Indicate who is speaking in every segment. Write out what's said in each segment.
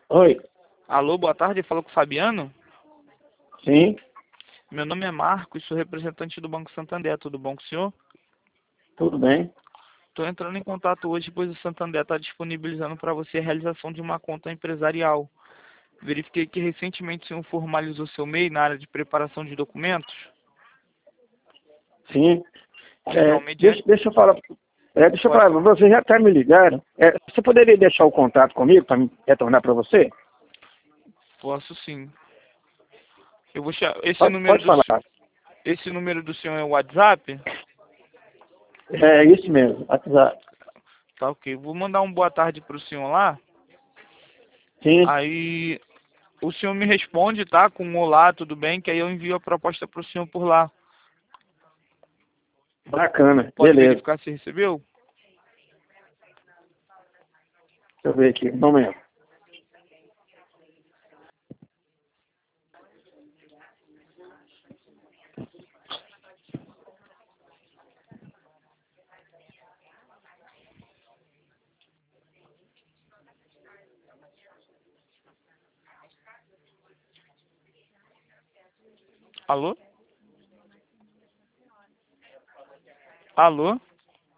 Speaker 1: Oi,
Speaker 2: Alô, boa tarde, falo com o Fabiano.
Speaker 1: sim,
Speaker 2: Meu nome é Marcos, sou representante do Banco Santander, tudo bom com o senhor?
Speaker 1: tudo bem.
Speaker 2: Estou entrando em contato hoje, pois o Santander está disponibilizando para você a realização de uma conta empresarial. Verifiquei que recentemente o senhor formalizou seu MEI na área de preparação de documentos.
Speaker 1: Sim.
Speaker 2: Então, mediante...
Speaker 1: Deixa eu falar. Deixa eu
Speaker 2: Pode,
Speaker 1: falar, vocês já até me ligaram. Você poderia deixar o contato comigo para me retornar para você?
Speaker 2: posso sim. Eu vou esse
Speaker 1: Pode falar.
Speaker 2: esse número do senhor é o WhatsApp?
Speaker 1: É isso mesmo, WhatsApp.
Speaker 2: Tá ok. Vou mandar um boa tarde para o senhor lá.
Speaker 1: Sim,
Speaker 2: Aí o senhor me responde, tá? Com um olá, tudo bem? Que aí eu envio a proposta para o senhor por lá.
Speaker 1: bacana,
Speaker 2: Pode
Speaker 1: beleza.
Speaker 2: verificar se recebeu?
Speaker 1: Deixa eu ver aqui, um momento.
Speaker 2: Alô? Alô?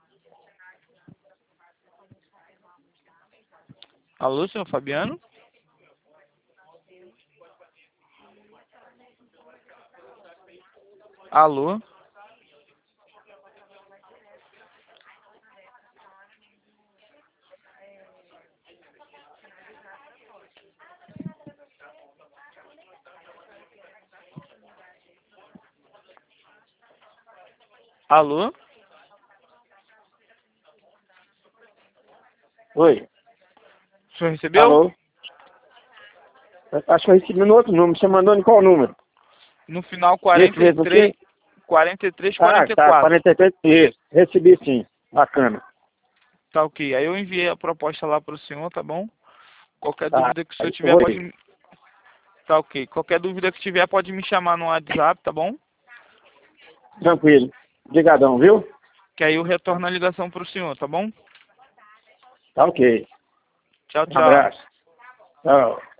Speaker 2: Alô, senhor Fabiano? Alô? Alô?
Speaker 1: Oi,
Speaker 2: O senhor recebeu?
Speaker 1: alô? Acho que eu recebi no outro número. Você mandou em qual número?
Speaker 2: No final
Speaker 1: Nesse mesmo
Speaker 2: 43,
Speaker 1: aqui?
Speaker 2: 43,
Speaker 1: Ah, tá,
Speaker 2: 44.
Speaker 1: 43. Isso, recebi sim. Bacana.
Speaker 2: Tá ok. Aí eu enviei a proposta lá para o senhor, tá bom? Qualquer
Speaker 1: Tá,
Speaker 2: dúvida que o senhor
Speaker 1: eu
Speaker 2: tiver,
Speaker 1: vou
Speaker 2: pode...
Speaker 1: ir.
Speaker 2: Tá ok. Qualquer dúvida que tiver, pode me chamar no WhatsApp, tá bom?
Speaker 1: Tranquilo. Obrigadão, viu?
Speaker 2: Que aí eu retorno a ligação para o senhor, tá bom?
Speaker 1: Tá ok.
Speaker 2: Tchau,
Speaker 1: Um
Speaker 2: tchau.
Speaker 1: abraço. Tchau.